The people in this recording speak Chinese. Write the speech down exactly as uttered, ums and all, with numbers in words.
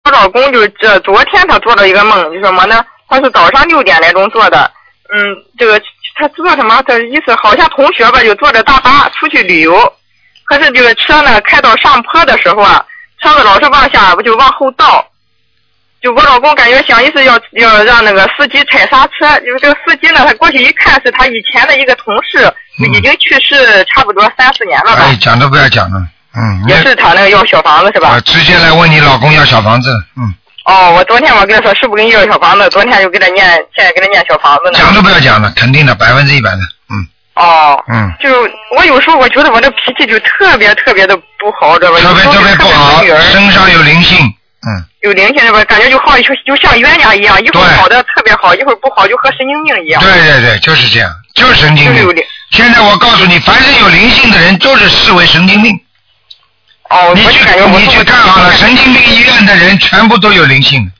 我老公就这昨天他做了一个梦，就什么呢？他是早上六点来钟做的，嗯，这个他做什么？他意思好像同学吧，就坐着大巴出去旅游，可是这个车呢开到上坡的时候啊，车子老是往下，不就往后倒。就我老公感觉想意思要要让那个司机踩刹车，就是这个司机呢，他过去一看是他以前的一个同事，就已经去世差不多三四年了吧。 哎，讲都不要讲了，嗯。 也是他那个要小房子是吧？ 啊，直接来问你老公要小房子，嗯。 哦，我昨天我跟他说是不是给你要小房子，昨天就给他念，现在给他念小房子呢。 讲都不要讲了，肯定的，百分之一百的，嗯。 哦。 嗯。 就我有时候我觉得我这脾气就特别特别的不好，知道吧？ 特别特别不好，身上有灵性。嗯， 有灵性是吧？感觉就好就就像冤家一样，一会儿好的特别好，一会儿不好就和神经病一样。 对对对，就是这样，就是神经病。就是现在我告诉你，凡是有灵性的人，都是视为神经病。 哦， 你去你去看好了，神经病医院的人全部都有灵性。